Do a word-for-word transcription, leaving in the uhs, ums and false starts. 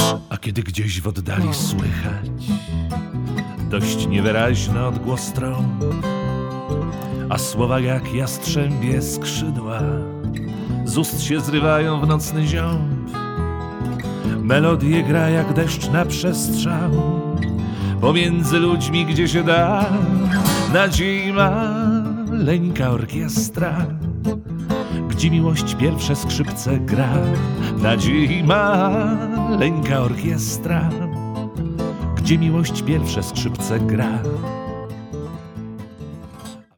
A kiedy gdzieś w oddali słychać dość niewyraźny odgłos trąb, a słowa jak jastrzębie skrzydła z ust się zrywają w nocny ziąb, melodie gra jak deszcz na przestrzał pomiędzy ludźmi, gdzie się da. Nadziei maleńka orkiestra, gdzie miłość pierwsze skrzypce gra. Nadziei maleńka orkiestra, gdzie miłość pierwsze skrzypce gra.